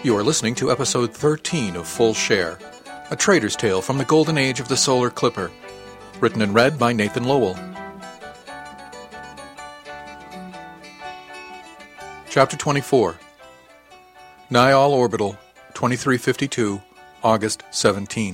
You are listening to episode 13 of Full Share, a trader's tale from the golden age of the solar clipper, written and read by Nathan Lowell. Chapter 24, Niall Orbital, 2352, August 17.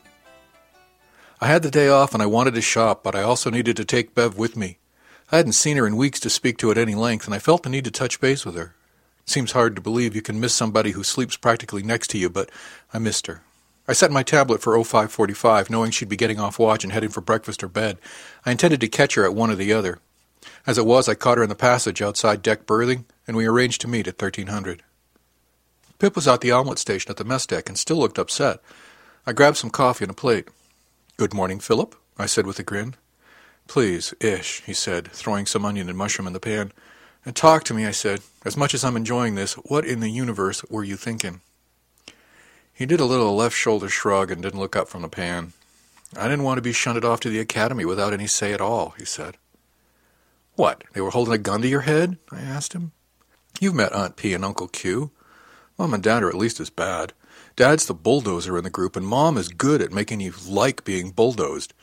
I had the day off and I wanted to shop, but I also needed to take Bev with me. I hadn't seen her in weeks to speak to at any length, and I felt the need to touch base with her. It seems hard to believe you can miss somebody who sleeps practically next to you, but I missed her. I set my tablet for 0545, knowing she'd be getting off watch and heading for breakfast or bed. I intended to catch her at one or the other. As it was, I caught her in the passage outside deck berthing, and we arranged to meet at 1300. Pip was at the omelet station at the mess deck and still looked upset. I grabbed some coffee and a plate. "Good morning, Philip," I said with a grin. "Please, Ish," he said, throwing some onion and mushroom in the pan. "And talk to me," I said. "As much as I'm enjoying this, what in the universe were you thinking?" He did a little left shoulder shrug and didn't look up from the pan. "I didn't want to be shunted off to the academy without any say at all," he said. "What, they were holding a gun to your head?" I asked him. "You've met Aunt P and Uncle Q. Mom and Dad are at least as bad. Dad's the bulldozer in the group, and Mom is good at making you like being bulldozed.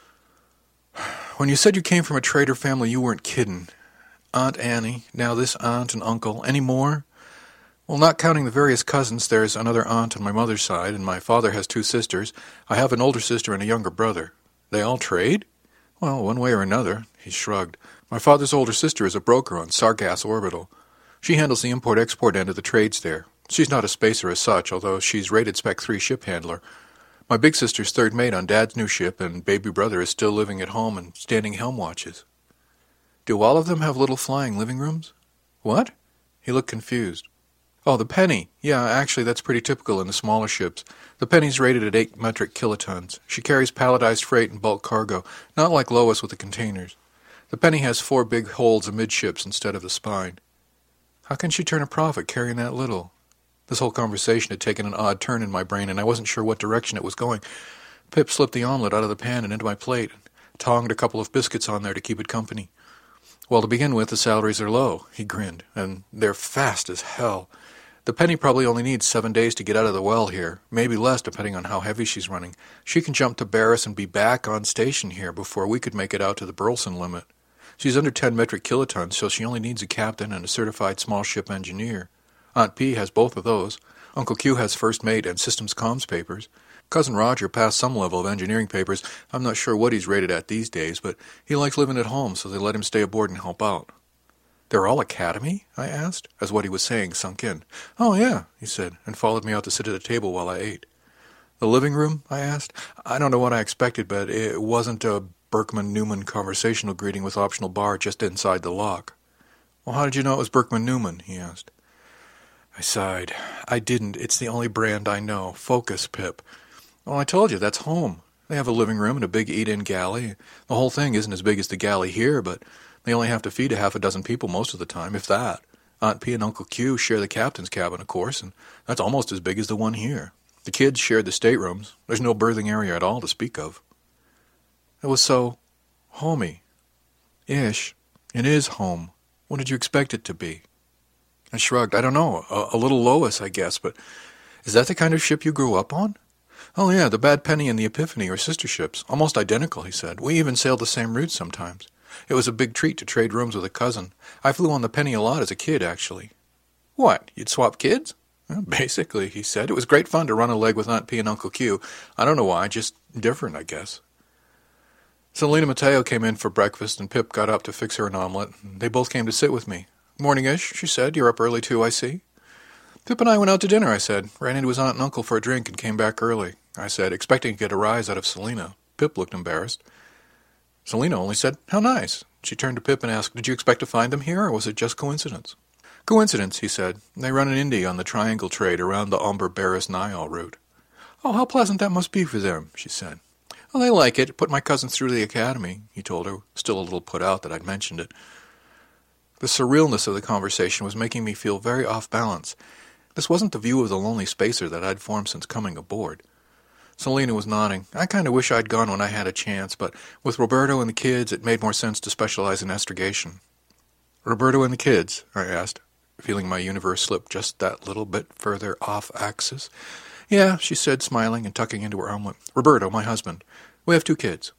When you said you came from a trader family, you weren't kidding. Aunt Annie, now this aunt and uncle, any more? Well, not counting the various cousins, there's another aunt on my mother's side, and my father has 2 sisters. I have an older sister and a younger brother. They all trade? Well, one way or another," he shrugged. "My father's older sister is a broker on Sargasso Orbital. She handles the import-export end of the trades there. She's not a spacer as such, although she's rated Spec 3 ship handler. My big sister's third mate on Dad's new ship, and baby brother is still living at home and standing helm watches." "Do all of them have little flying living rooms?" "What?" He looked confused. "Oh, the Penny. Yeah, actually, that's pretty typical in the smaller ships. The Penny's rated at 8 metric kilotons. She carries palletized freight and bulk cargo, not like Lois with the containers. The Penny has 4 big holds amidships instead of the spine." "How can she turn a profit carrying that little?" This whole conversation had taken an odd turn in my brain, and I wasn't sure what direction it was going. Pip slipped the omelet out of the pan and into my plate, and tonged a couple of biscuits on there to keep it company. "Well, to begin with, the salaries are low," he grinned, "and they're fast as hell. The Penny probably only needs 7 days to get out of the well here, maybe less depending on how heavy she's running. She can jump to Barris and be back on station here before we could make it out to the Burleson limit. She's under 10 metric kilotons, so she only needs a captain and a certified small ship engineer. Aunt P has both of those. Uncle Q has first mate and systems comms papers. Cousin Roger passed some level of engineering papers. I'm not sure what he's rated at these days, but he likes living at home, so they let him stay aboard and help out." "They're all academy?" I asked, as what he was saying sunk in. "Oh, yeah," he said, and followed me out to sit at a table while I ate. "The living room?" I asked. I don't know what I expected, but it wasn't a Berkman-Newman conversational greeting with optional bar just inside the lock. "Well, how did you know it was Berkman-Newman?" he asked. I sighed. "I didn't. It's the only brand I know. Focus, Pip." "Well, I told you, that's home. They have a living room and a big eat-in galley. The whole thing isn't as big as the galley here, but they only have to feed a half a dozen people most of the time, if that. Aunt P and Uncle Q share the captain's cabin, of course, and that's almost as big as the one here. The kids shared the staterooms. There's no berthing area at all to speak of." It was so homey. "Ish, it is home. What did you expect it to be?" I shrugged. "I don't know. A little Lois, I guess, but is that the kind of ship you grew up on?" "Oh, yeah, the Bad Penny and the Epiphany are sister ships. Almost identical," he said. "We even sailed the same routes sometimes. It was a big treat to trade rooms with a cousin. I flew on the Penny a lot as a kid, actually." "What, you'd swap kids?" "Well, basically," he said. "It was great fun to run a leg with Aunt P and Uncle Q. I don't know why, just different, I guess." Selena Mateo came in for breakfast, and Pip got up to fix her an omelet. They both came to sit with me. "Morning-ish," she said. "You're up early, too, I see." "Pip and I went out to dinner," I said. "Ran into his aunt and uncle for a drink and came back early," I said, expecting to get a rise out of Selena. Pip looked embarrassed. Selena only said, "How nice." She turned to Pip and asked, "Did you expect to find them here, or was it just coincidence?" "Coincidence," he said. "They run an Indy on the triangle trade around the Umber-Barris-Niall route." "Oh, how pleasant that must be for them," she said. "Oh, they like it. Put my cousins through the academy," he told her, still a little put out that I'd mentioned it. The surrealness of the conversation was making me feel very off balance. This wasn't the view of the lonely spacer that I'd formed since coming aboard. Selena was nodding. "I kind of wish I'd gone when I had a chance, but with Roberto and the kids, it made more sense to specialize in astrogation." "Roberto and the kids?" I asked. feeling my universe slip just that little bit further off axis. Yeah, she said, smiling and tucking into her omelet. Roberto, my husband. We have 2 kids.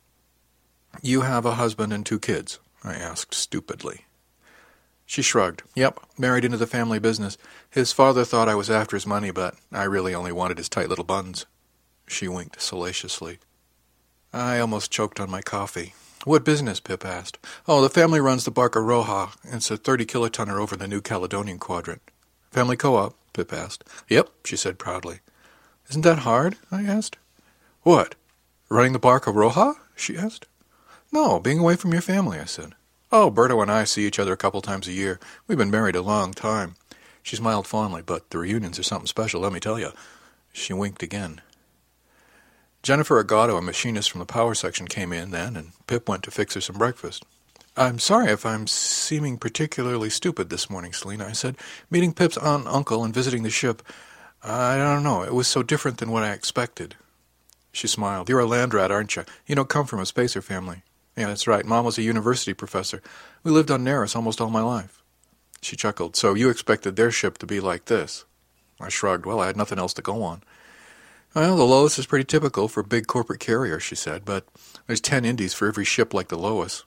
You have a husband and 2 kids? I asked stupidly. She shrugged. Yep, married into the family business. His father thought I was after his money, but I really only wanted his tight little buns. She winked salaciously. I almost choked on my coffee. What business? Pip asked. Oh, the family runs the Barca Roja. It's a 30-kilotonner over the New Caledonian Quadrant. Family co-op? Pip asked. Yep, she said proudly. Isn't that hard? I asked. What? Running the Barca Roja? She asked. No, being away from your family, I said. Oh, Berto and I see each other a couple times a year. We've been married a long time. She smiled fondly, but the reunions are something special, let me tell you. She winked again. Jennifer Agato, a machinist from the power section, came in then, and Pip went to fix her some breakfast. I'm sorry if I'm seeming particularly stupid this morning, Selina, I said. Meeting Pip's aunt and uncle and visiting the ship. I don't know, it was so different than what I expected. She smiled. You're a land rat, aren't you? You don't come from a spacer family. Yeah, that's right. Mom was a university professor. We lived on Neris almost all my life. She chuckled. So you expected their ship to be like this? I shrugged. Well, I had nothing else to go on. Well, the Lois is pretty typical for a big corporate carrier, she said, but there's 10 Indies for every ship like the Lois.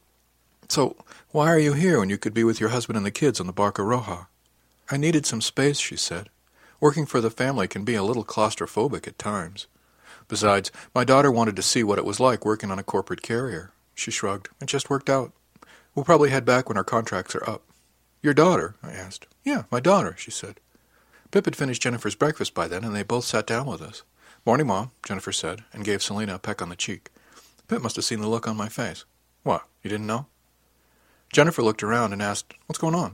So why are you here when you could be with your husband and the kids on the Barca Roja? I needed some space, she said. Working for the family can be a little claustrophobic at times. Besides, my daughter wanted to see what it was like working on a corporate carrier. She shrugged. It just worked out. We'll probably head back when our contracts are up. Your daughter? I asked. Yeah, my daughter, she said. Pip had finished Jennifer's breakfast by then, and they both sat down with us. Morning, Mom, Jennifer said, and gave Selina a peck on the cheek. Pip must have seen the look on my face. What, you didn't know? Jennifer looked around and asked, What's going on?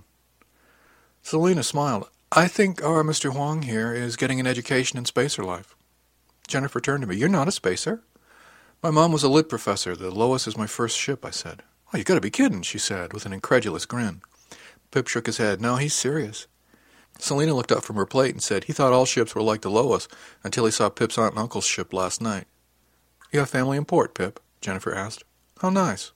Selina smiled. I think our Mr. Huang here is getting an education in spacer life. Jennifer turned to me. You're not a spacer? My mom was a lit professor. The Lois is my first ship, I said. Oh, you gotta be kidding, she said, with an incredulous grin. Pip shook his head. No, he's serious. Selina looked up from her plate and said he thought all ships were like the Lois until he saw Pip's aunt and uncle's ship last night. You have family in port, Pip? Jennifer asked. How nice.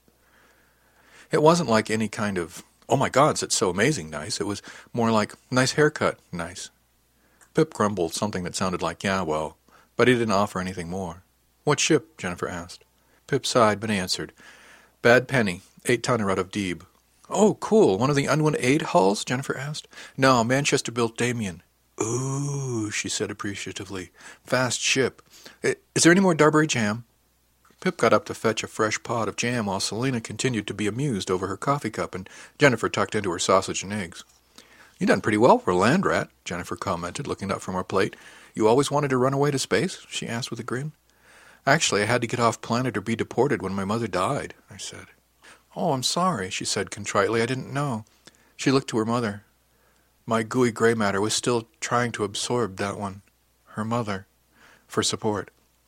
It wasn't like any kind of, oh my God, it's so amazing nice. It was more like, nice haircut, nice. Pip grumbled something that sounded like, yeah, well, but he didn't offer anything more. What ship? Jennifer asked. Pip sighed but answered. Bad Penny, 8-tonner out of Deeb. Oh, cool. One of the Unwin 8 hulls? Jennifer asked. No, Manchester-built Damien. Ooh, she said appreciatively. Fast ship. Is there any more Darbury jam? Pip got up to fetch a fresh pot of jam while Selina continued to be amused over her coffee cup and Jennifer tucked into her sausage and eggs. You done pretty well for a land rat, Jennifer commented, looking up from her plate. You always wanted to run away to space? She asked with a grin. Actually, I had to get off planet or be deported when my mother died, I said. Oh, I'm sorry, she said contritely. I didn't know. She looked to her mother. My gooey gray matter was still trying to absorb that one, her mother, for support.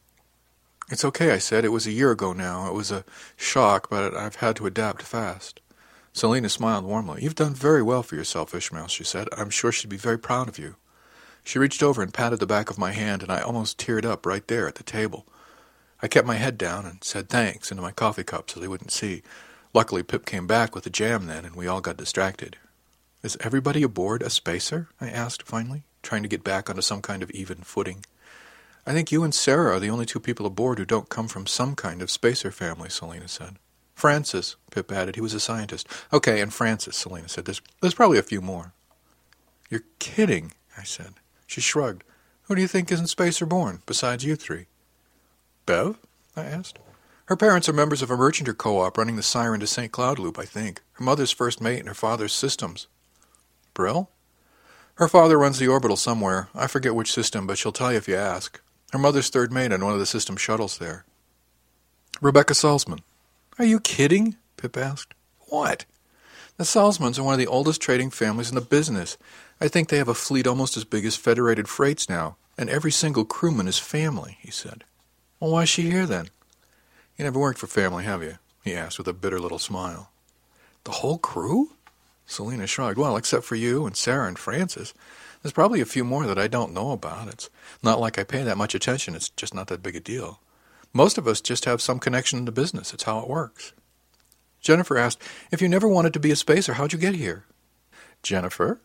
It's okay, I said. It was a year ago now. It was a shock, but I've had to adapt fast. Selina smiled warmly. You've done very well for yourself, Ishmael, she said. I'm sure she'd be very proud of you. She reached over and patted the back of my hand, and I almost teared up right there at the table. I kept my head down and said thanks into my coffee cup so they wouldn't see. Luckily, Pip came back with the jam then, and we all got distracted. Is everybody aboard a spacer? I asked finally, trying to get back onto some kind of even footing. I think you and Sarah are the only 2 people aboard who don't come from some kind of spacer family, Selina said. Francis, Pip added. He was a scientist. Okay, and Francis, Selina said. There's probably a few more. You're kidding, I said. She shrugged. Who do you think isn't spacer born, besides you 3? Bev? I asked. Her parents are members of a merchanter co-op running the Siren to St. Cloud Loop, I think. Her mother's first mate and her father's systems. Brill? Her father runs the orbital somewhere. I forget which system, but she'll tell you if you ask. Her mother's third mate on one of the system shuttles there. Rebecca Salzman. Are you kidding? Pip asked. What? The Salzmans are one of the oldest trading families in the business. I think they have a fleet almost as big as Federated Freights now, and every single crewman is family, he said. Well, why is she here then? You never worked for family, have you? He asked with a bitter little smile. The whole crew? Selina shrugged. Well, except for you and Sarah and Francis. There's probably a few more that I don't know about. It's not like I pay that much attention. It's just not that big a deal. Most of us just have some connection to business. It's how it works. Jennifer asked, if you never wanted to be a spacer, how'd you get here? Jennifer?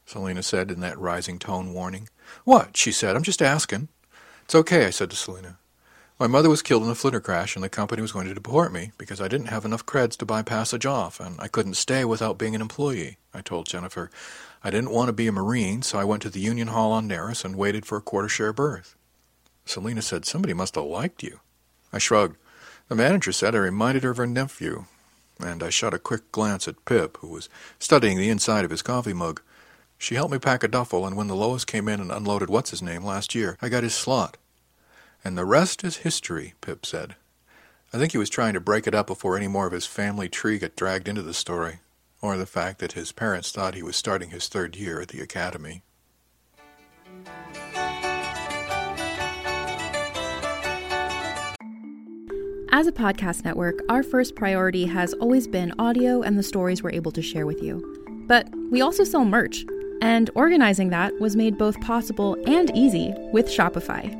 Selena said in that rising tone warning. What? She said. I'm just asking. It's okay, I said to Selena. My mother was killed in a flitter crash, and the company was going to deport me because I didn't have enough creds to buy passage off, and I couldn't stay without being an employee, I told Jennifer. I didn't want to be a Marine, so I went to the Union Hall on Neris and waited for a quarter-share berth. Selena said, Somebody must have liked you. I shrugged. The manager said I reminded her of her nephew, and I shot a quick glance at Pip, who was studying the inside of his coffee mug. She helped me pack a duffel, and when the Lois came in and unloaded what's-his-name last year, I got his slot. And the rest is history, Pip said. I think he was trying to break it up before any more of his family tree got dragged into the story, or the fact that his parents thought he was starting his third year at the academy. As a podcast network, our first priority has always been audio and the stories we're able to share with you. But we also sell merch, and organizing that was made both possible and easy with Shopify.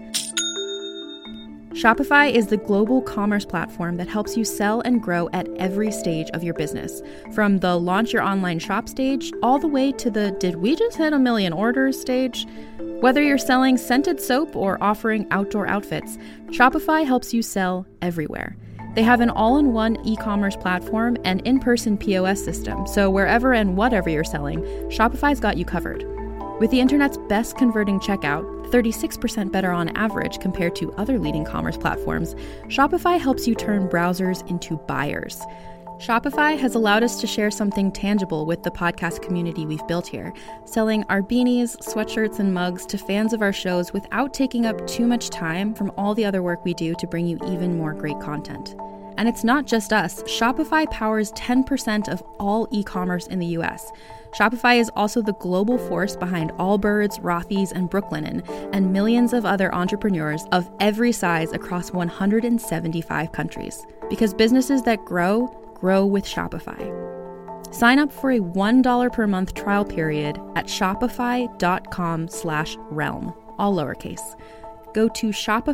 Shopify is the global commerce platform that helps you sell and grow at every stage of your business. From the launch your online shop stage, all the way to the did we just hit 1 million orders stage? Whether you're selling scented soap or offering outdoor outfits, Shopify helps you sell everywhere. They have an all-in-one e-commerce platform and in-person POS system, so wherever and whatever you're selling, Shopify's got you covered. With the internet's best converting checkout, 36% better on average compared to other leading commerce platforms, Shopify helps you turn browsers into buyers. Shopify has allowed us to share something tangible with the podcast community we've built here, selling our beanies, sweatshirts, and mugs to fans of our shows without taking up too much time from all the other work we do to bring you even more great content. And it's not just us. Shopify powers 10% of all e-commerce in the US. Shopify is also the global force behind Allbirds, Rothy's, and Brooklinen, and millions of other entrepreneurs of every size across 175 countries. Because businesses that grow with Shopify. Sign up for a $1 per month trial period at shopify.com/realm, all lowercase. Go to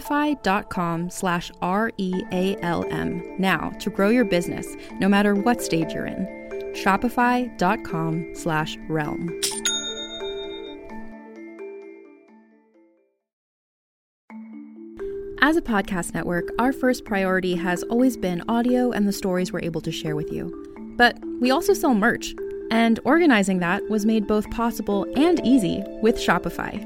shopify.com/REALM now to grow your business, no matter what stage you're in. Shopify.com/realm. As a podcast network, our first priority has always been audio and the stories we're able to share with you. But we also sell merch, and organizing that was made both possible and easy with Shopify.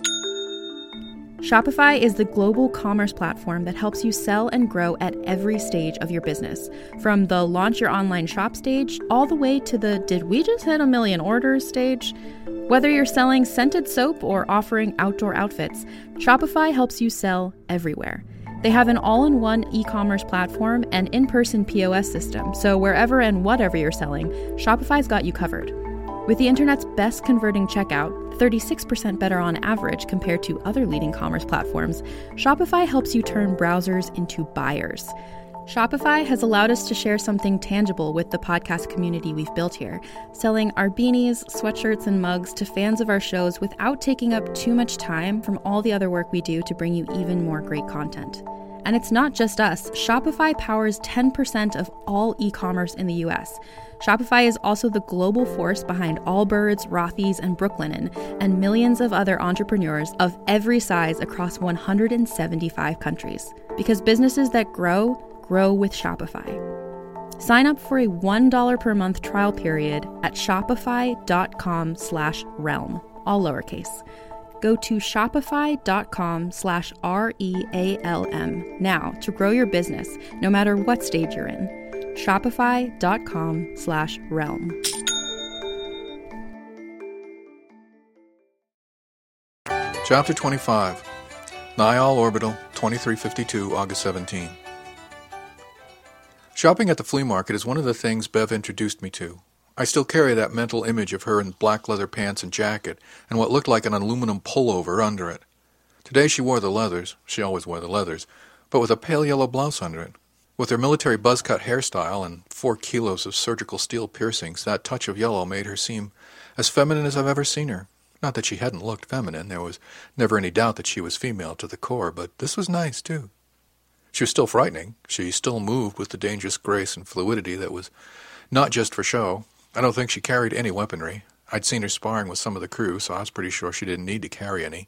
Shopify is the global commerce platform that helps you sell and grow at every stage of your business. From the launch your online shop stage, all the way to the did we just hit 1 million orders stage? Whether you're selling scented soap or offering outdoor outfits, Shopify helps you sell everywhere. They have an all-in-one e-commerce platform and in-person POS system, so wherever and whatever you're selling, Shopify's got you covered. With the internet's best converting checkout, 36% better on average compared to other leading commerce platforms, Shopify helps you turn browsers into buyers. Shopify has allowed us to share something tangible with the podcast community we've built here, selling our beanies, sweatshirts, and mugs to fans of our shows without taking up too much time from all the other work we do to bring you even more great content. And it's not just us. Shopify powers 10% of all e-commerce in the US. Shopify is also the global force behind Allbirds, Rothy's, and Brooklinen, and millions of other entrepreneurs of every size across 175 countries. Because businesses that grow with Shopify. Sign up for a $1 per month trial period at shopify.com/realm, all lowercase. Go to shopify.com/REALM now to grow your business, no matter what stage you're in. Shopify.com/realm. Chapter 25. Niall Orbital, 2352, August 17. Shopping at the flea market is one of the things Bev introduced me to. I still carry that mental image of her in black leather pants and jacket, and what looked like an aluminum pullover under it. Today she wore the leathers, she always wore the leathers, but with a pale yellow blouse under it. With her military buzz-cut hairstyle and 4 kilos of surgical steel piercings, that touch of yellow made her seem as feminine as I've ever seen her. Not that she hadn't looked feminine, there was never any doubt that she was female to the core, but this was nice, too. She was still frightening. She still moved with the dangerous grace and fluidity that was not just for show. I don't think she carried any weaponry. I'd seen her sparring with some of the crew, so I was pretty sure she didn't need to carry any.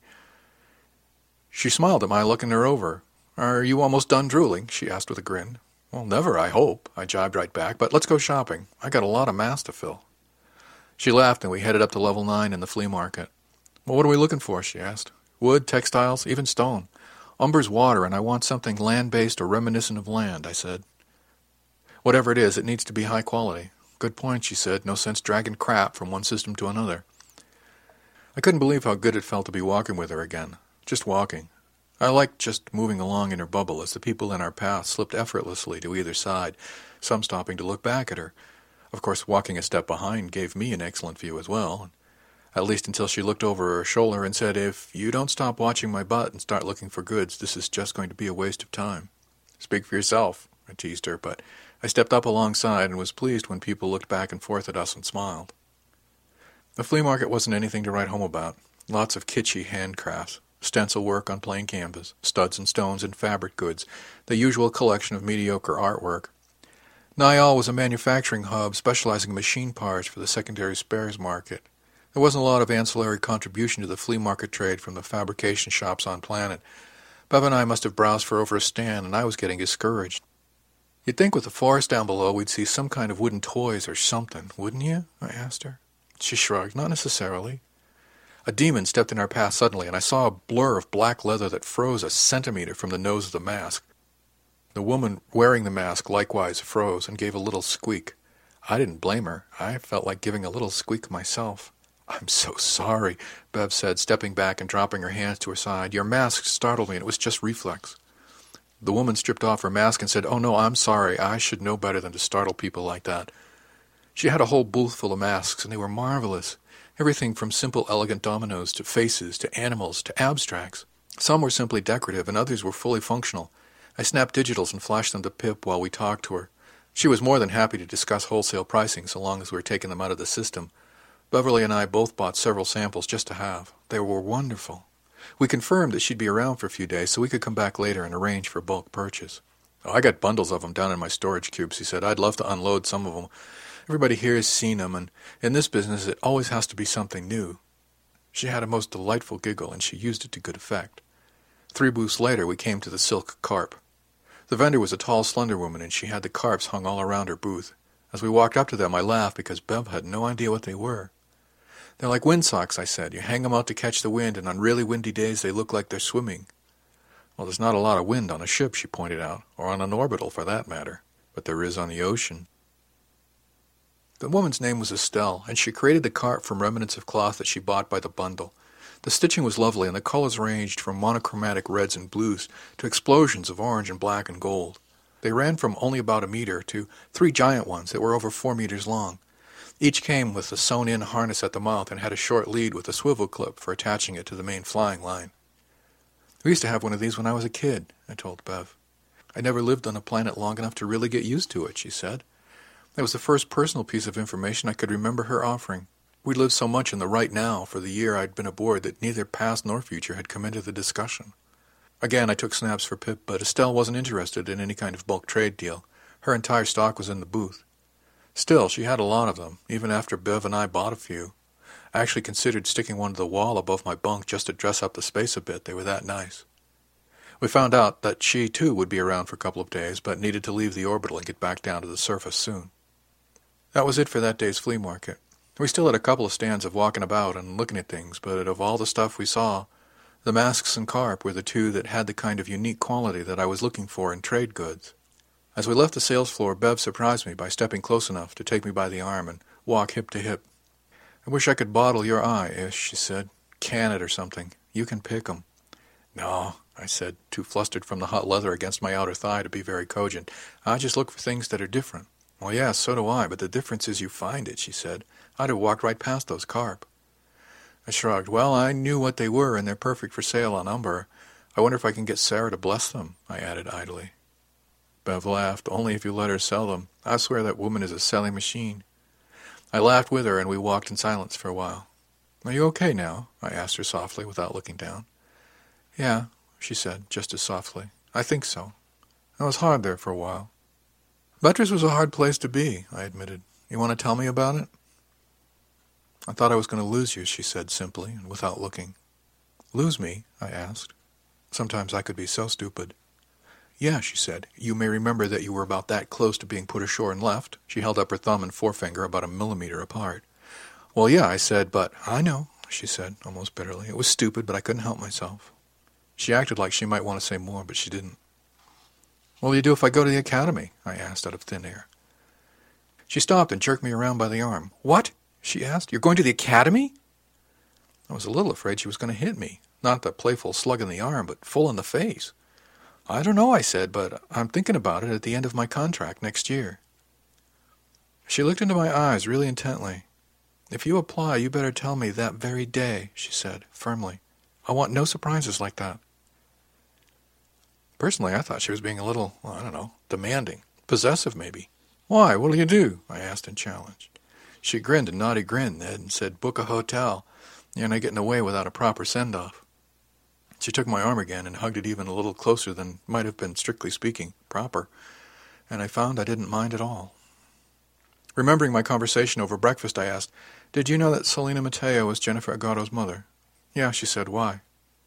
She smiled at my looking her over. "Are you almost done drooling?" she asked with a grin. "Well, never, I hope," I jibed right back, "but let's go shopping. I got a lot of masks to fill." She laughed, and we headed up to Level 9 in the flea market. "Well, what are we looking for?" she asked. "Wood, textiles, even stone. Umber's water, and I want something land-based or reminiscent of land," I said. "Whatever it is, it needs to be high quality." "Good point," she said. "No sense dragging crap from one system to another." I couldn't believe how good it felt to be walking with her again. Just walking. I liked just moving along in her bubble as the people in our path slipped effortlessly to either side, some stopping to look back at her. Of course, walking a step behind gave me an excellent view as well, at least until she looked over her shoulder and said, "If you don't stop watching my butt and start looking for goods, this is just going to be a waste of time." "Speak for yourself," I teased her, but I stepped up alongside and was pleased when people looked back and forth at us and smiled. The flea market wasn't anything to write home about. Lots of kitschy handcrafts, stencil work on plain canvas, studs and stones and fabric goods, the usual collection of mediocre artwork. Niall was a manufacturing hub specializing in machine parts for the secondary spares market. There wasn't a lot of ancillary contribution to the flea market trade from the fabrication shops on Planet. Bev and I must have browsed for over a stand, and I was getting discouraged. "You'd think with the forest down below we'd see some kind of wooden toys or something, wouldn't you?" I asked her. She shrugged. "Not necessarily." A demon stepped in our path suddenly, and I saw a blur of black leather that froze a centimeter from the nose of the mask. The woman wearing the mask likewise froze and gave a little squeak. I didn't blame her. I felt like giving a little squeak myself. "I'm so sorry," Bev said, stepping back and dropping her hands to her side. "Your mask startled me, and it was just reflex." The woman stripped off her mask and said, "Oh, no, I'm sorry. I should know better than to startle people like that." She had a whole booth full of masks, and they were marvelous. Everything from simple, elegant dominoes to faces to animals to abstracts. Some were simply decorative, and others were fully functional. I snapped digitals and flashed them to Pip while we talked to her. She was more than happy to discuss wholesale pricing so long as we were taking them out of the system. Beverly and I both bought several samples just to have. They were wonderful. We confirmed that she'd be around for a few days so we could come back later and arrange for bulk purchase. "Oh, I got bundles of them down in my storage cubes," he said. "I'd love to unload some of them. Everybody here has seen them, and in this business it always has to be something new." She had a most delightful giggle, and she used it to good effect. 3 booths later we came to the silk carp. The vendor was a tall, slender woman, and she had the carps hung all around her booth. As we walked up to them, I laughed because Bev had no idea what they were. "They're like windsocks," I said. "You hang them out to catch the wind, and on really windy days they look like they're swimming." "Well, there's not a lot of wind on a ship," she pointed out, "or on an orbital for that matter, but there is on the ocean." The woman's name was Estelle, and she created the carp from remnants of cloth that she bought by the bundle. The stitching was lovely, and the colors ranged from monochromatic reds and blues to explosions of orange and black and gold. They ran from only about a meter to 3 giant ones that were over 4 meters long. Each came with a sewn-in harness at the mouth and had a short lead with a swivel clip for attaching it to the main flying line. "We used to have one of these when I was a kid," I told Bev. "I never lived on a planet long enough to really get used to it," she said. That was the first personal piece of information I could remember her offering. We lived so much in the right now for the year I'd been aboard that neither past nor future had come into the discussion. Again, I took snaps for Pip, but Estelle wasn't interested in any kind of bulk trade deal. Her entire stock was in the booth. Still, she had a lot of them, even after Bev and I bought a few. I actually considered sticking one to the wall above my bunk just to dress up the space a bit. They were that nice. We found out that she, too, would be around for a couple of days, but needed to leave the orbital and get back down to the surface soon. That was it for that day's flea market. We still had a couple of stands of walking about and looking at things, but of all the stuff we saw, the masks and carp were the two that had the kind of unique quality that I was looking for in trade goods. As we left the sales floor, Bev surprised me by stepping close enough to take me by the arm and walk hip to hip. "I wish I could bottle your eye, Ish," she said. "Can it or something. You can pick 'em." "No," I said, too flustered from the hot leather against my outer thigh to be very cogent. "I just look for things that are different." "Well, yes, so do I, but the difference is you find it," she said. "I'd have walked right past those carp." I shrugged. "Well, I knew what they were, and they're perfect for sale on Umber. I wonder if I can get Sarah to bless them," I added idly. Bev laughed. "Only if you let her sell them. I swear that woman is a selling machine." I laughed with her, and we walked in silence for a while. "Are you okay now?" I asked her softly, without looking down. "Yeah," she said, just as softly. "I think so. It was hard there for a while." "Buttress was a hard place to be," I admitted. "You want to tell me about it?" I thought I was going to lose you, she said simply and without looking. Lose me? I asked. Sometimes I could be so stupid. Yeah, she said. You may remember that you were about that close to being put ashore and left. She held up her thumb and forefinger about a millimeter apart. Well, yeah, I said, but I know, she said, almost bitterly. It was stupid, but I couldn't help myself. She acted like she might want to say more, but she didn't. What will you do if I go to the academy? I asked out of thin air. She stopped and jerked me around by the arm. What? She asked. You're going to the academy? I was a little afraid she was going to hit me. Not the playful slug in the arm, but full in the face. I don't know, I said, but I'm thinking about it at the end of my contract next year. She looked into my eyes really intently. If you apply, you better tell me that very day, she said, firmly. I want no surprises like that. Personally, I thought she was being a little, demanding. Possessive, maybe. Why? What'll you do? I asked and challenged. She grinned a naughty grin, Ned, and said, book a hotel. You're not getting away without a proper send-off. She took my arm again and hugged it even a little closer than might have been, strictly speaking, proper, and I found I didn't mind at all. Remembering my conversation over breakfast, I asked, Did you know that Selena Mateo was Jennifer Agatto's mother? Yeah, she said. Why?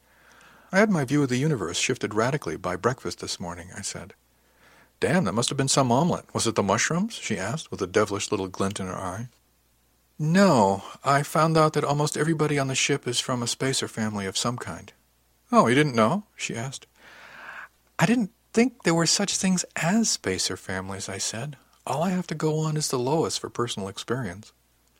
I had my view of the universe shifted radically by breakfast this morning, I said. Damn, that must have been some omelet. Was it the mushrooms? She asked, with a devilish little glint in her eye. No, I found out that almost everybody on the ship is from a spacer family of some kind. Oh, you didn't know? She asked. I didn't think there were such things as spacer families, I said. All I have to go on is the Lois for personal experience.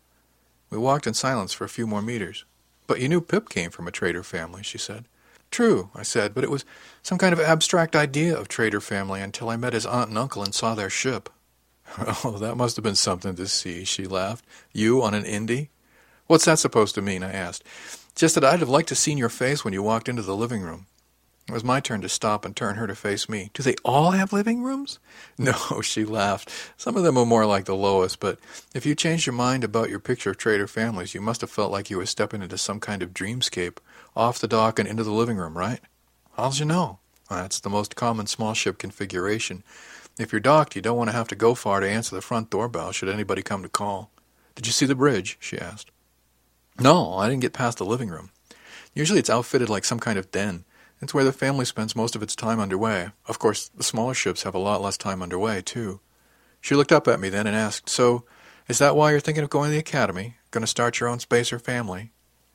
We walked in silence for a few more meters. But you knew Pip came from a trader family, she said. True, I said, but it was some kind of abstract idea of trader family until I met his aunt and uncle and saw their ship. Oh, that must have been something to see, she laughed. You on an Indy? What's that supposed to mean? I asked. Just that I'd have liked to seen your face when you walked into the living room. It was my turn to stop and turn her to face me. Do they all have living rooms? No, she laughed. Some of them are more like the Lois, but if you changed your mind about your picture of trader families, you must have felt like you were stepping into some kind of dreamscape, off the dock and into the living room, right? How'd you know? That's the most common small ship configuration. If you're docked, you don't want to have to go far to answer the front doorbell should anybody come to call. Did you see the bridge? She asked. No, I didn't get past the living room. Usually it's outfitted like some kind of den. It's where the family spends most of its time underway. Of course, the smaller ships have a lot less time underway, too. She looked up at me then and asked, So, is that why you're thinking of going to the academy? Going to start your own spacer family?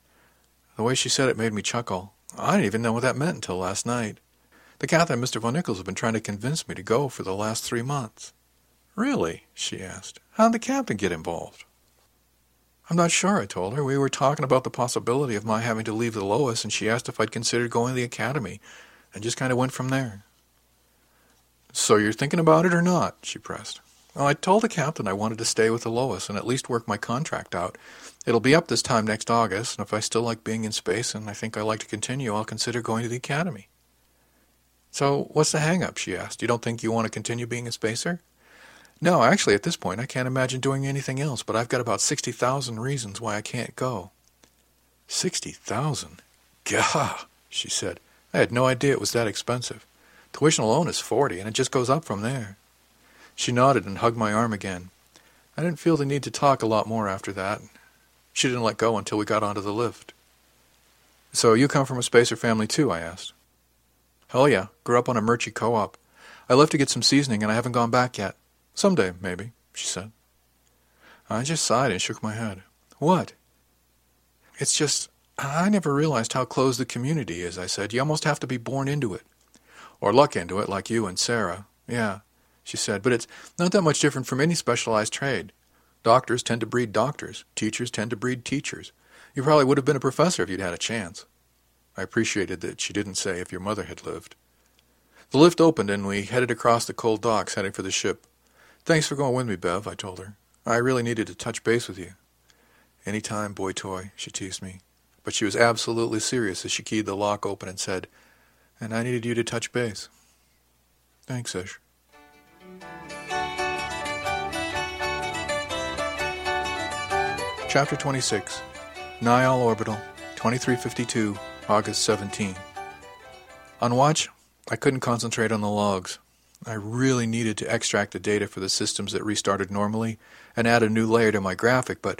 The way she said it made me chuckle. I didn't even know what that meant until last night. The captain and Mr. Von Nichols have been trying to convince me to go for the last 3 months. Really? She asked. How did the captain get involved? I'm not sure, I told her. We were talking about the possibility of my having to leave the Lois, and she asked if I'd considered going to the academy, and just kind of went from there. So you're thinking about it or not? She pressed. Well, I told the captain I wanted to stay with the Lois and at least work my contract out. It'll be up this time next August, and if I still like being in space and I think I like to continue, I'll consider going to the academy. So what's the hang-up? She asked. You don't think you want to continue being a spacer? No, actually, at this point, I can't imagine doing anything else, but I've got about 60,000 reasons why I can't go. 60,000? Gah, she said. I had no idea it was that expensive. Tuition alone is $40, and it just goes up from there. She nodded and hugged my arm again. I didn't feel the need to talk a lot more after that. She didn't let go until we got onto the lift. So you come from a spacer family too? I asked. Hell yeah, grew up on a Murchie co-op. I left to get some seasoning, and I haven't gone back yet. Someday, maybe, she said. I just sighed and shook my head. What? It's just, I never realized how closed the community is, I said. You almost have to be born into it. Or luck into it, like you and Sarah. Yeah, she said, but it's not that much different from any specialized trade. Doctors tend to breed doctors. Teachers tend to breed teachers. You probably would have been a professor if you'd had a chance. I appreciated that she didn't say if your mother had lived. The lift opened, and we headed across the cold docks, heading for the ship. Thanks for going with me, Bev, I told her. I really needed to touch base with you. Any time, boy toy, she teased me. But she was absolutely serious as she keyed the lock open and said, And I needed you to touch base. Thanks, Ish. Chapter 26, Niall Orbital, 2352, August 17. On watch, I couldn't concentrate on the logs. I really needed to extract the data for the systems that restarted normally and add a new layer to my graphic, but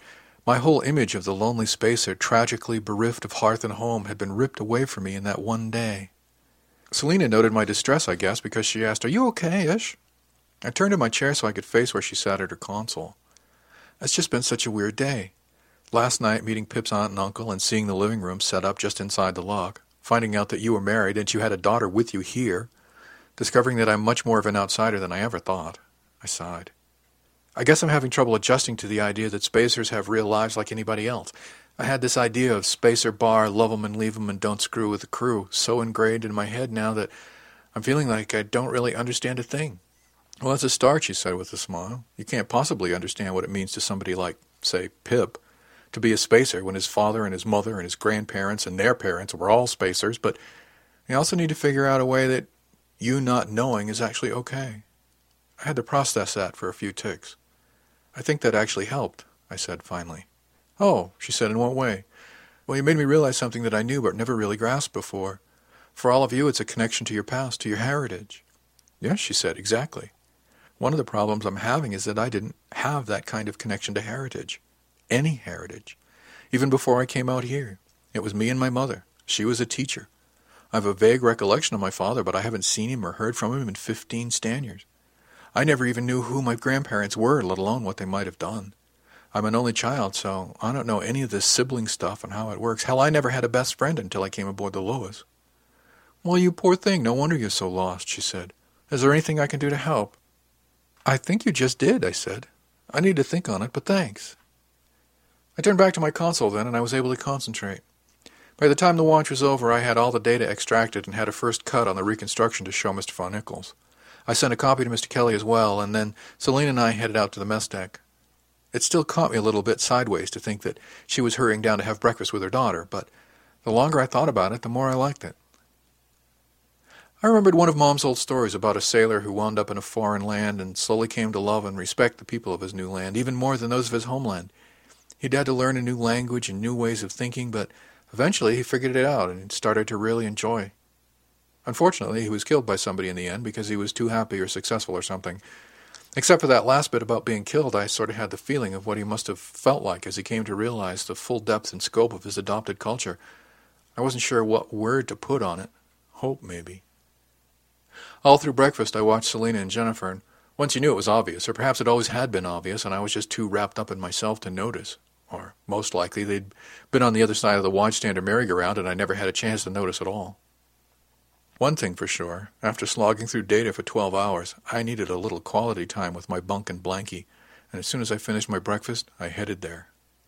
My whole image of the lonely spacer, tragically bereft of hearth and home, had been ripped away from me in that one day. Selina noted my distress, I guess, because she asked, "Are you okay, Ish?" I turned in my chair so I could face where she sat at her console. It's just been such a weird day. Last night, meeting Pip's aunt and uncle and seeing the living room set up just inside the lock, finding out that you were married and you had a daughter with you here, discovering that I'm much more of an outsider than I ever thought. I sighed. I guess I'm having trouble adjusting to the idea that spacers have real lives like anybody else. I had this idea of spacer bar, love 'em and leave 'em and don't screw with the crew, so ingrained in my head now that I'm feeling like I don't really understand a thing. Well, that's a start, she said with a smile. You can't possibly understand what it means to somebody like, say, Pip, to be a spacer when his father and his mother and his grandparents and their parents were all spacers, but you also need to figure out a way that you not knowing is actually okay. I had to process that for a few ticks. I think that actually helped, I said finally. Oh, she said, in what way? Well, you made me realize something that I knew but never really grasped before. For all of you, it's a connection to your past, to your heritage. Yes, she said, exactly. One of the problems I'm having is that I didn't have that kind of connection to heritage. Any heritage. Even before I came out here. It was me and my mother. She was a teacher. I have a vague recollection of my father, but I haven't seen him or heard from him in 15 Stanyards. I never even knew who my grandparents were, let alone what they might have done. I'm an only child, so I don't know any of this sibling stuff and how it works. Hell, I never had a best friend until I came aboard the Lois. Well, you poor thing, no wonder you're so lost, she said. Is there anything I can do to help? I think you just did, I said. I need to think on it, but thanks. I turned back to my console then, and I was able to concentrate. By the time the watch was over, I had all the data extracted and had a first cut on the reconstruction to show Mr. Von Nichols. I sent a copy to Mr. Kelly as well, and then Selina and I headed out to the mess deck. It still caught me a little bit sideways to think that she was hurrying down to have breakfast with her daughter, but the longer I thought about it, the more I liked it. I remembered one of Mom's old stories about a sailor who wound up in a foreign land and slowly came to love and respect the people of his new land, even more than those of his homeland. He'd had to learn a new language and new ways of thinking, but eventually he figured it out and started to really enjoy. Unfortunately, he was killed by somebody in the end because he was too happy or successful or something. Except for that last bit about being killed, I sort of had the feeling of what he must have felt like as he came to realize the full depth and scope of his adopted culture. I wasn't sure what word to put on it. Hope, maybe. All through breakfast, I watched Selina and Jennifer, and once you knew it was obvious, or perhaps it always had been obvious, and I was just too wrapped up in myself to notice. Or, most likely, they'd been on the other side of the watchstand or merry-go-round, and I never had a chance to notice at all. One thing for sure, after slogging through data for 12 hours, I needed a little quality time with my bunk and blankie, and as soon as I finished my breakfast, I headed there.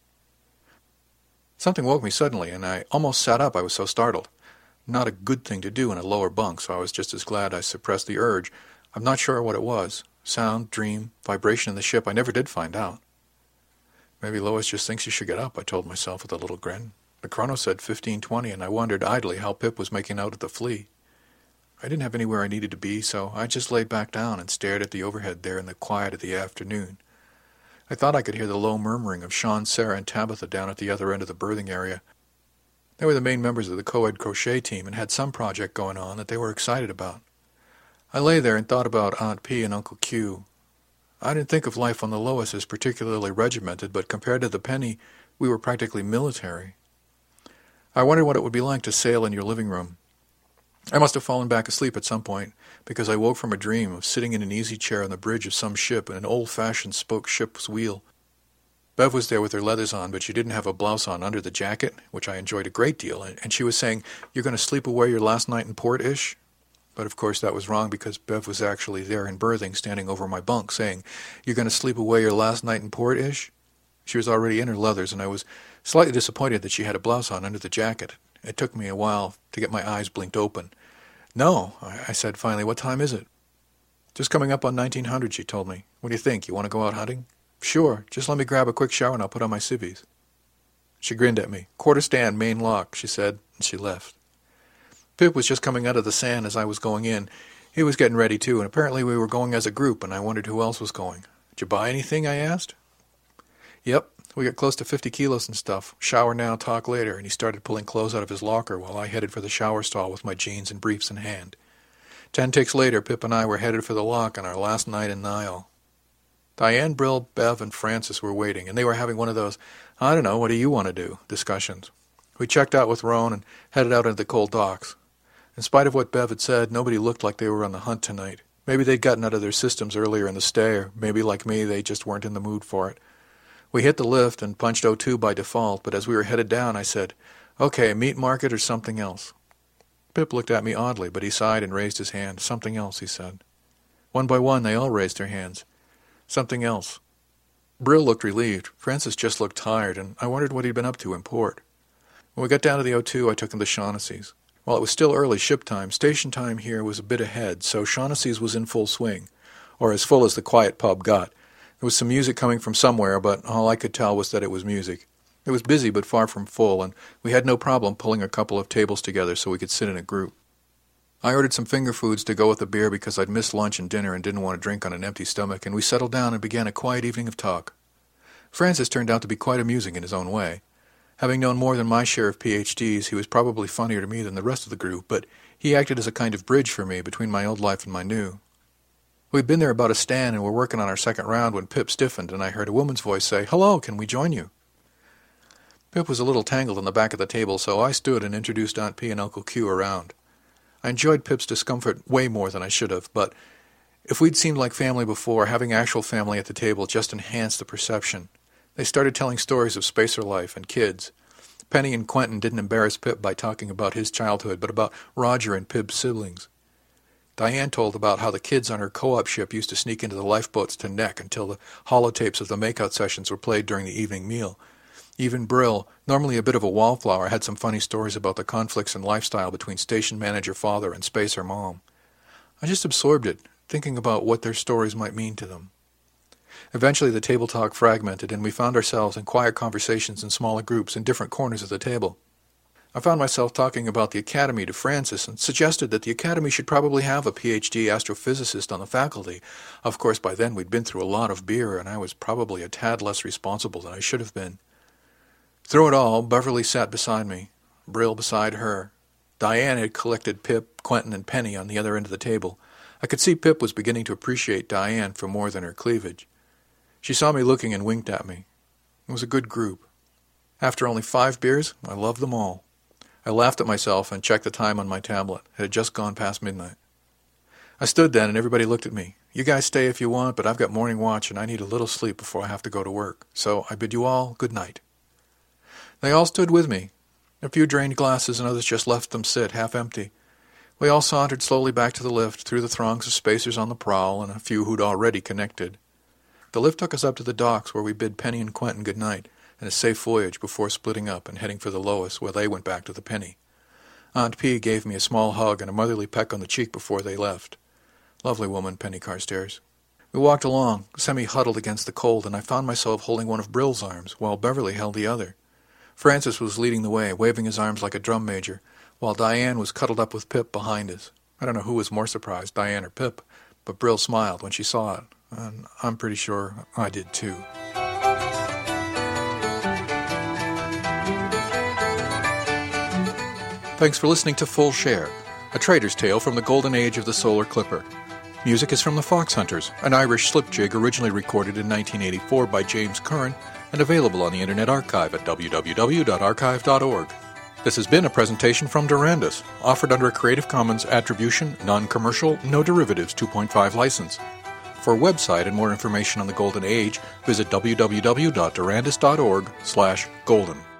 Something woke me suddenly, and I almost sat up. I was so startled. Not a good thing to do in a lower bunk, so I was just as glad I suppressed the urge. I'm not sure what it was. Sound, dream, vibration in the ship, I never did find out. Maybe Lois just thinks you should get up, I told myself with a little grin. The chrono said 15:20, and I wondered idly how Pip was making out at the flea. I didn't have anywhere I needed to be, so I just laid back down and stared at the overhead there in the quiet of the afternoon. I thought I could hear the low murmuring of Sean, Sarah, and Tabitha down at the other end of the berthing area. They were the main members of the co-ed crochet team and had some project going on that they were excited about. I lay there and thought about Aunt P and Uncle Q. I didn't think of life on the Lois as particularly regimented, but compared to the Penny, we were practically military. I wondered what it would be like to sail in your living room. I must have fallen back asleep at some point, because I woke from a dream of sitting in an easy chair on the bridge of some ship in an old-fashioned spoke ship's wheel. Bev was there with her leathers on, but she didn't have a blouse on under the jacket, which I enjoyed a great deal, and she was saying, "You're going to sleep away your last night in port-ish?" But of course that was wrong, because Bev was actually there in berthing, standing over my bunk, saying, "You're going to sleep away your last night in port-ish?" She was already in her leathers, and I was slightly disappointed that she had a blouse on under the jacket. It took me a while to get my eyes blinked open. "No," I said finally. "What time is it?" "Just coming up on 1900, she told me. "What do you think? You want to go out hunting?" "Sure. Just let me grab a quick shower and I'll put on my civvies." She grinned at me. "Quarter stand, main lock," she said, and she left. Pip was just coming out of the sand as I was going in. He was getting ready, too, and apparently we were going as a group, and I wondered who else was going. "Did you buy anything?" I asked. "Yep. We got close to 50 kilos and stuff. Shower now, talk later," and he started pulling clothes out of his locker while I headed for the shower stall with my jeans and briefs in hand. 10 ticks later, Pip and I were headed for the lock on our last night in Niall. Diane, Brill, Bev, and Francis were waiting, and they were having one of those, I don't know, what do you want to do, discussions. We checked out with Roan and headed out into the cold docks. In spite of what Bev had said, nobody looked like they were on the hunt tonight. Maybe they'd gotten out of their systems earlier in the stay, or maybe, like me, they just weren't in the mood for it. We hit the lift and punched O2 by default, but as we were headed down, I said, "Okay, meat market or something else?" Pip looked at me oddly, but he sighed and raised his hand. "Something else," he said. One by one, they all raised their hands. "Something else." Brill looked relieved. Francis just looked tired, and I wondered what he'd been up to in port. When we got down to the O2, I took him to Shaughnessy's. While it was still early ship time, station time here was a bit ahead, so Shaughnessy's was in full swing, or as full as the quiet pub got. There was some music coming from somewhere, but all I could tell was that it was music. It was busy but far from full, and we had no problem pulling a couple of tables together so we could sit in a group. I ordered some finger foods to go with the beer because I'd missed lunch and dinner and didn't want to drink on an empty stomach, and we settled down and began a quiet evening of talk. Francis turned out to be quite amusing in his own way. Having known more than my share of PhDs, he was probably funnier to me than the rest of the group, but he acted as a kind of bridge for me between my old life and my new. We'd been there about a stand and were working on our second round when Pip stiffened, and I heard a woman's voice say, "Hello, can we join you?" Pip was a little tangled in the back of the table, so I stood and introduced Aunt P and Uncle Q around. I enjoyed Pip's discomfort way more than I should have, but if we'd seemed like family before, having actual family at the table just enhanced the perception. They started telling stories of spacer life and kids. Penny and Quentin didn't embarrass Pip by talking about his childhood, but about Roger and Pip's siblings. Diane told about how the kids on her co-op ship used to sneak into the lifeboats to neck until the holotapes of the makeout sessions were played during the evening meal. Even Brill, normally a bit of a wallflower, had some funny stories about the conflicts in lifestyle between station manager father and spacer mom. I just absorbed it, thinking about what their stories might mean to them. Eventually the table talk fragmented, and we found ourselves in quiet conversations in smaller groups in different corners of the table. I found myself talking about the Academy to Francis and suggested that the Academy should probably have a PhD astrophysicist on the faculty. Of course, by then we'd been through a lot of beer, and I was probably a tad less responsible than I should have been. Through it all, Beverly sat beside me, Brill beside her. Diane had collected Pip, Quentin, and Penny on the other end of the table. I could see Pip was beginning to appreciate Diane for more than her cleavage. She saw me looking and winked at me. It was a good group. After only 5 beers, I loved them all. I laughed at myself and checked the time on my tablet. It had just gone past midnight. I stood then, and everybody looked at me. "You guys stay if you want, but I've got morning watch, and I need a little sleep before I have to go to work. So I bid you all good night." They all stood with me. A few drained glasses, and others just left them sit, half empty. We all sauntered slowly back to the lift, through the throngs of spacers on the prowl, and a few who'd already connected. The lift took us up to the docks, where we bid Penny and Quentin good night, and a safe voyage before splitting up and heading for the Lois, where they went back to the Penny. Aunt P gave me a small hug and a motherly peck on the cheek before they left. Lovely woman, Penny Carstairs. We walked along, semi-huddled against the cold, and I found myself holding one of Brill's arms, while Beverly held the other. Francis was leading the way, waving his arms like a drum major, while Diane was cuddled up with Pip behind us. I don't know who was more surprised, Diane or Pip, but Brill smiled when she saw it, and I'm pretty sure I did too. Thanks for listening to Full Share, a trader's tale from the golden age of the solar clipper. Music is from the Fox Hunters, an Irish slip jig originally recorded in 1984 by James Curran and available on the Internet Archive at www.archive.org. This has been a presentation from Durandus, offered under a Creative Commons Attribution, Non-Commercial, No Derivatives 2.5 license. For a website and more information on the Golden Age, visit www.durandus.org/golden.